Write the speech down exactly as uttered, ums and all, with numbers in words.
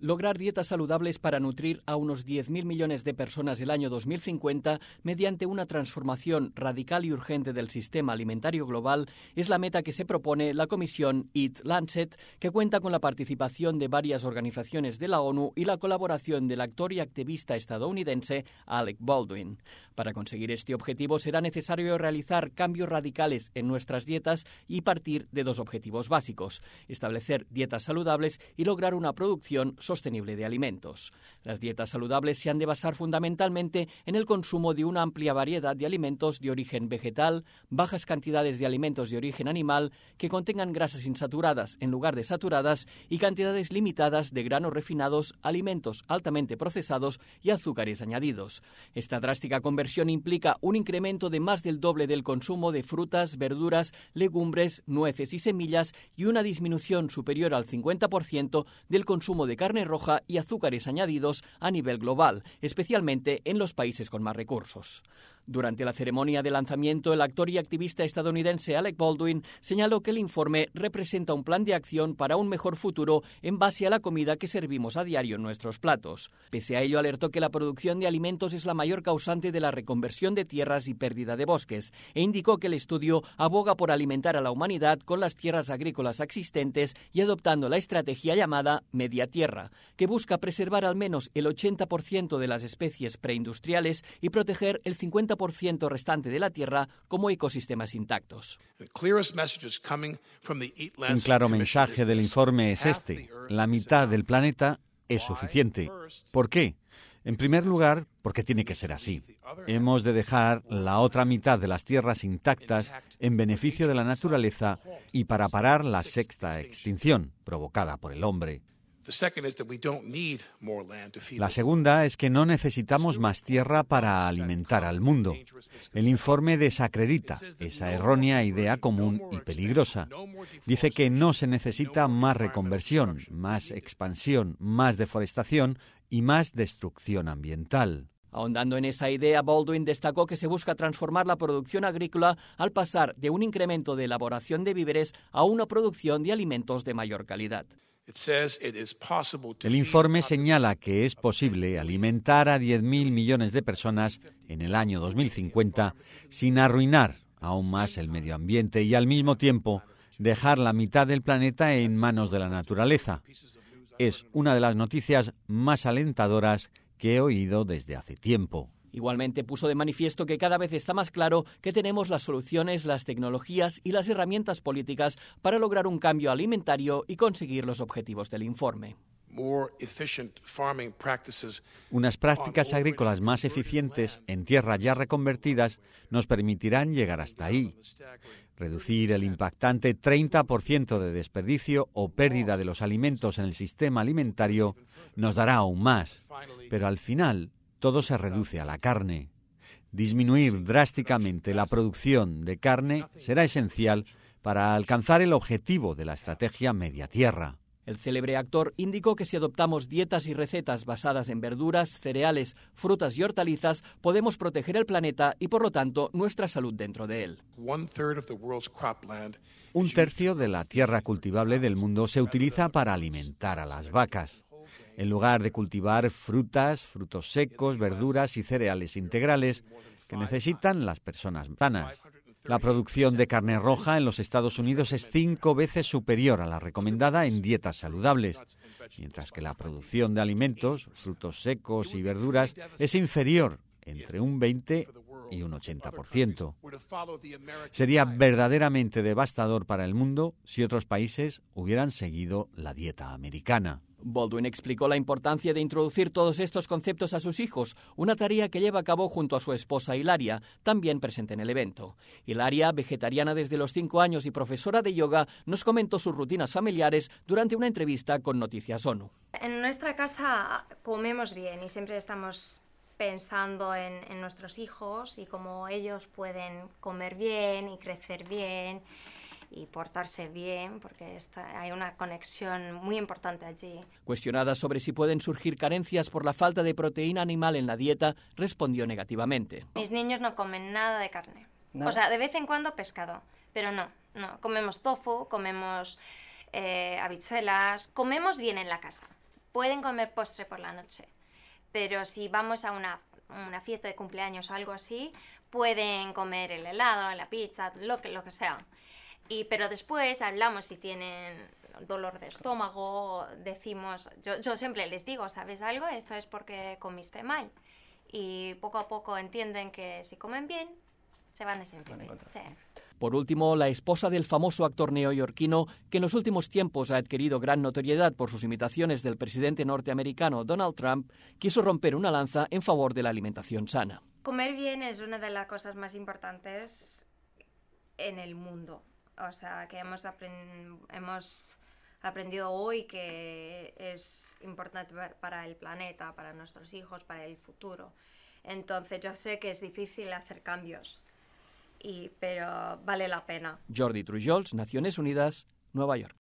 Lograr dietas saludables para nutrir a unos diez mil millones de personas el año dos mil cincuenta mediante una transformación radical y urgente del sistema alimentario global es la meta que se propone la comisión Eat Lancet, que cuenta con la participación de varias organizaciones de la ONU y la colaboración del actor y activista estadounidense Alec Baldwin. Para conseguir este objetivo será necesario realizar cambios radicales en nuestras dietas y partir de dos objetivos básicos: establecer dietas saludables y lograr una producción sostenible de alimentos. Las dietas saludables se han de basar fundamentalmente en el consumo de una amplia variedad de alimentos de origen vegetal, bajas cantidades de alimentos de origen animal que contengan grasas insaturadas en lugar de saturadas y cantidades limitadas de granos refinados, alimentos altamente procesados y azúcares añadidos. Esta drástica conversión implica un incremento de más del doble del consumo de frutas, verduras, legumbres, nueces y semillas y una disminución superior al cincuenta por ciento del consumo de carne roja y azúcares añadidos a nivel global, especialmente en los países con más recursos. Durante la ceremonia de lanzamiento, el actor y activista estadounidense Alec Baldwin señaló que el informe representa un plan de acción para un mejor futuro en base a la comida que servimos a diario en nuestros platos. Pese a ello, alertó que la producción de alimentos es la mayor causante de la reconversión de tierras y pérdida de bosques, e indicó que el estudio aboga por alimentar a la humanidad con las tierras agrícolas existentes y adoptando la estrategia llamada Media Tierra, que busca preservar al menos el ochenta por ciento de las especies preindustriales y proteger el cincuenta por ciento restante de la tierra como ecosistemas intactos. Un claro mensaje del informe es este: la mitad del planeta es suficiente. ¿Por qué? En primer lugar, porque tiene que ser así. Hemos de dejar la otra mitad de las tierras intactas en beneficio de la naturaleza y para parar la sexta extinción provocada por el hombre. La segunda es que no necesitamos más tierra para alimentar al mundo. El informe desacredita esa errónea idea común y peligrosa. Dice que no se necesita más reconversión, más expansión, más deforestación y más destrucción ambiental. Ahondando en esa idea, Baldwin destacó que se busca transformar la producción agrícola al pasar de un incremento de elaboración de víveres a una producción de alimentos de mayor calidad. El informe señala que es posible alimentar a diez mil millones de personas en el año dos mil cincuenta sin arruinar aún más el medio ambiente y al mismo tiempo dejar la mitad del planeta en manos de la naturaleza. Es una de las noticias más alentadoras que he oído desde hace tiempo. Igualmente puso de manifiesto que cada vez está más claro que tenemos las soluciones, las tecnologías y las herramientas políticas para lograr un cambio alimentario y conseguir los objetivos del informe. Unas prácticas agrícolas más eficientes en tierras ya reconvertidas nos permitirán llegar hasta ahí. Reducir el impactante treinta por ciento de desperdicio o pérdida de los alimentos en el sistema alimentario nos dará aún más, pero al final todo se reduce a la carne. Disminuir drásticamente la producción de carne será esencial para alcanzar el objetivo de la estrategia Media Tierra. El célebre actor indicó que si adoptamos dietas y recetas basadas en verduras, cereales, frutas y hortalizas, podemos proteger el planeta y, por lo tanto, nuestra salud dentro de él. Un tercio de la tierra cultivable del mundo se utiliza para alimentar a las vacas. En lugar de cultivar frutas, frutos secos, verduras y cereales integrales que necesitan las personas sanas. La producción de carne roja en los Estados Unidos es cinco veces superior a la recomendada en dietas saludables, mientras que la producción de alimentos, frutos secos y verduras es inferior entre un veinte y un ochenta por ciento. Sería verdaderamente devastador para el mundo si otros países hubieran seguido la dieta americana. Baldwin explicó la importancia de introducir todos estos conceptos a sus hijos, una tarea que lleva a cabo junto a su esposa Hilaria, también presente en el evento. Hilaria, vegetariana desde los cinco años y profesora de yoga, nos comentó sus rutinas familiares durante una entrevista con Noticias ONU. En nuestra casa comemos bien y siempre estamos pensando en, en nuestros hijos y cómo ellos pueden comer bien y crecer bien y portarse bien, porque está, hay una conexión muy importante allí. Cuestionada sobre si pueden surgir carencias por la falta de proteína animal en la dieta, respondió negativamente. Mis niños no comen nada de carne. ¿Nada? O sea, de vez en cuando pescado, pero no, no. Comemos tofu, comemos eh, habichuelas, comemos bien en la casa. pueden comer postre por la noche, pero si vamos a una, una fiesta de cumpleaños o algo así, pueden comer el helado, la pizza, lo que, lo que sea. Y, pero después hablamos si tienen dolor de estómago, decimos, yo, yo siempre les digo, ¿sabes algo? Esto es porque comiste mal. Y poco a poco entienden que si comen bien, se van a sentir bien. Sí. Por último, la esposa del famoso actor neoyorquino, que en los últimos tiempos ha adquirido gran notoriedad por sus imitaciones del presidente norteamericano Donald Trump, quiso romper una lanza en favor de la alimentación sana. Comer bien es una de las cosas más importantes en el mundo. O sea, que hemos, aprend- hemos aprendido hoy que es importante para el planeta, para nuestros hijos, para el futuro. Entonces yo sé que es difícil hacer cambios, y, pero vale la pena. Jordi Trujols, Naciones Unidas, Nueva York.